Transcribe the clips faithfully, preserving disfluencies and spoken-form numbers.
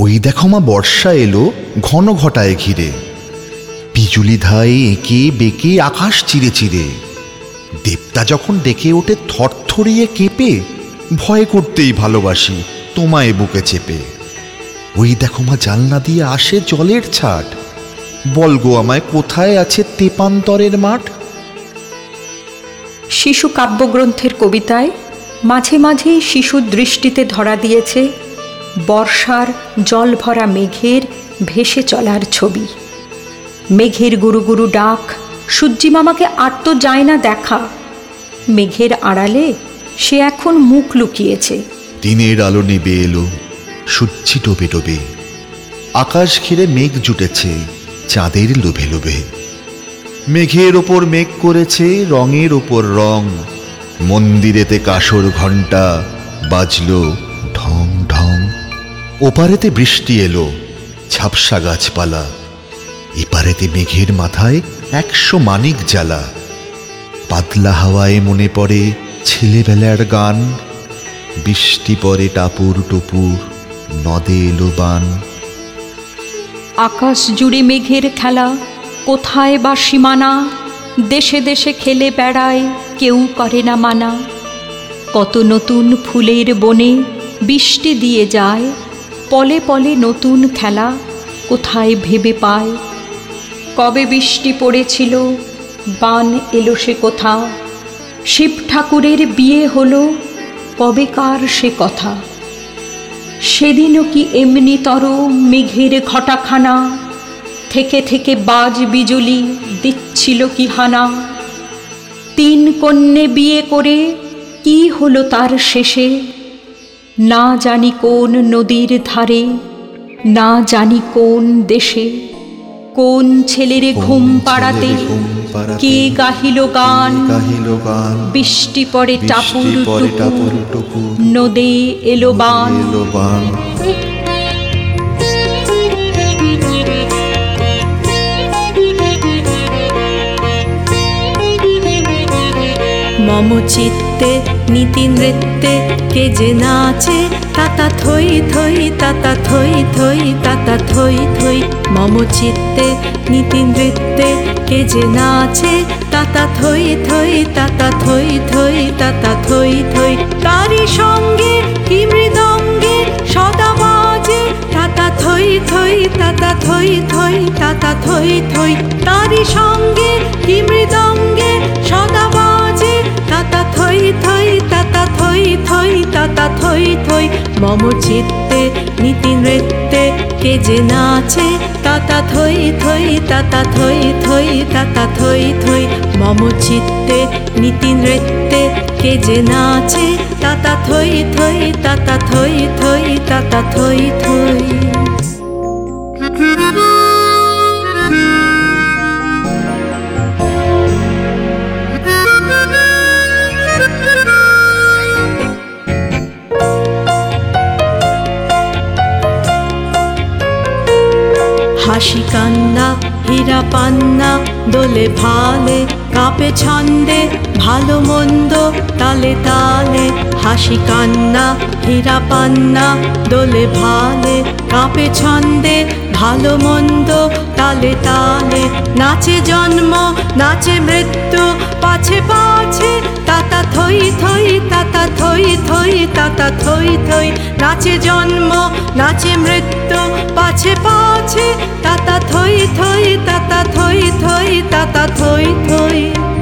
ওই দেখো মা, বর্ষা এলো ঘন ঘটায় ঘিরে, বিজুলি ধায় এঁকে বেঁকে আকাশ চিরে চিরে। দেবতা যখন ডেকে ওঠে থরথরিয়ে কেঁপে, ভয় করতেই ভালোবাসি তোমায় বুকে চেপে। ওই দেখো মা, জানলা দিয়ে আসে জলের ছাট, বলগো আমায় কোথায় আছে তেপান্তরের মাঠ। শিশু কাব্যগ্রন্থের কবিতায় মাঝে মাঝেই শিশুর দৃষ্টিতে ধরা দিয়েছে বর্ষার জল ভরা মেঘের ভেসে চলার ছবি। মেঘের গুরু গুরু ডাক, সূর্যি মামাকে আর তো যায় না দেখা। মেঘের আড়ালে সে এখন মুখ লুকিয়েছে। দিনের আলো নেবে এলো, সূর্যি ডোবে ডোবে, আকাশ ঘিরে মেঘ জুটেছে চাঁদের লোভে লোভে। মেঘের ওপর মেঘ করেছে রঙের ওপর রং, মন্দিরেতে কাসর ঘণ্টা বাজলো ঢং ঢং। ওপারেতে বৃষ্টি এলো ঝাপসা গাছপালা, এপারেতে মেঘের মাথায় একশো মানিক জ্বালা। পাতলা হাওয়ায় মনে পড়ে ছেলেবেলার গান, বৃষ্টি পরে টাপুর টুপুর নদে এলো বান। আকাশ জুড়ে মেঘের খেলা, কোথায় বা সীমানা, দেশে দেশে খেলে বেড়ায় কেউ করে না মানা। কত নতুন ফুলের বনে বৃষ্টি দিয়ে যায়, পলে পলে নতুন খেলা কোথায় ভেবে পায়। কবে বৃষ্টি পড়েছিল, বান এলো সে কোথা, শিব ঠাকুরের বিয়ে হলো কবেকার সে কথা। সেদিনও কি এমনি তর মেঘের ঘটাখানা, থেকে থেকে বাজ বিজুলি দিচ্ছিল কি হানা। তিন কন্যে বিয়ে করে কি হলো তার শেষে, না জানি কোন নদীর ধারে, না জানি কোন দেশে। কোন ছেলেরে ঘুম পাড়াতে কে গাহিল গান, বৃষ্টি পড়ে টাপুর টুপুর নদে এলো বান। মম চিত্তে নীতি নৃত্যে কে যে নাচে, তাতা থই থই তাতা থই থই তাতা থই থই। মম চিত্তে নীতি নৃত্যে কে যে নাচে, তাতা থই থই তাতা থই থই তাতা থই থই। তারি সঙ্গে কি মৃদঙ্গে সদা বাজে, তাতা থই থই তাতা থই থই তাতা থই থই। তারি সঙ্গে কি মৃদঙ্গে সদা বাজে, তাতা থই থই তাতা থই থই তাতা থই থই। মম চিত্তে নীতি নৃত্যে কে যে নাচে, তাতা থই থই তাতা থই থই তাতা থই থই। মম চিত্তে নীতি নৃত্যে কে যে নাচে, তাতা থই থই তাতা থই থই তাতা থই থই। হাসি কান্না হীরা পান্না দোলে ভালে, কাঁপে ছন্দে ভালো মন্দ তালে তালে। হাসি কান্না হীরা পান্না দোলে ভালে, কাঁপে ছন্দে ভালো মন্দ তালে তালে। নাচে জন্ম নাচে মৃত্যু পাছে পাছে, তাতা থই থই তাতা থই থই তাতা থই থই। নাচে জন্ম নাচে মৃত্যু পাছে পাছে, তাতা থই থই তাতা থই থই তাতা থই থই।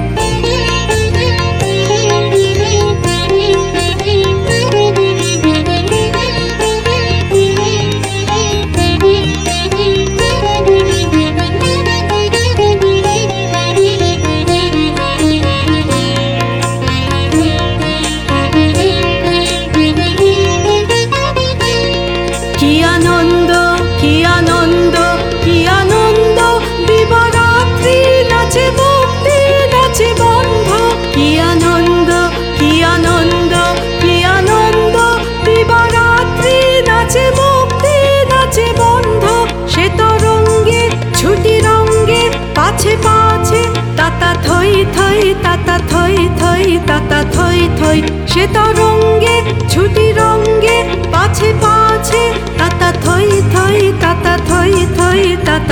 তাতা থই থই তাতা থই থই। সে তরঙ্গে ছুটি রঙ্গে পাছে পাছে, তাতা থই থই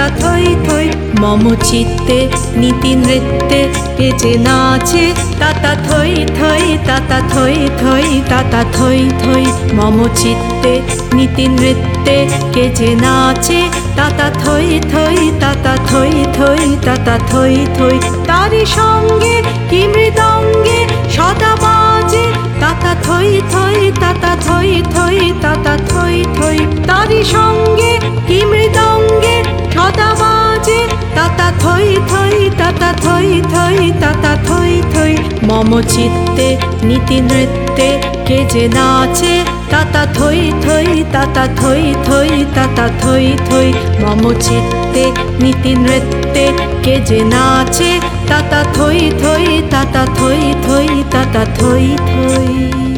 থই থই মম চিত্তে নীতি নৃত্যে কে যে নাচে তাতা থই থই তাতা থই থই তাতা থই থই মম চিত্তে নীতি নৃত্যে কে যে নাচে তাতা থই থই তাতা থই থই তাতা থই থই তারি সঙ্গে কি মৃদঙ্গে সদা বাজে তাতা থই থই তাতা থই থই তাতা থই থই তারি সঙ্গে কি মৃদঙ্গে সদা বাজে তাতা থই থই তাতা থই থই তাতা থই থই মম চিত্তে নীতি নৃত্যে কে যে নাচে তাতা থই থই তাতা থই থই তাতা থই থই মম চিত্তে নীতি নৃত্যে কে যে নাচে তাতা থই থই তাতা থই থই তাতা থই থই।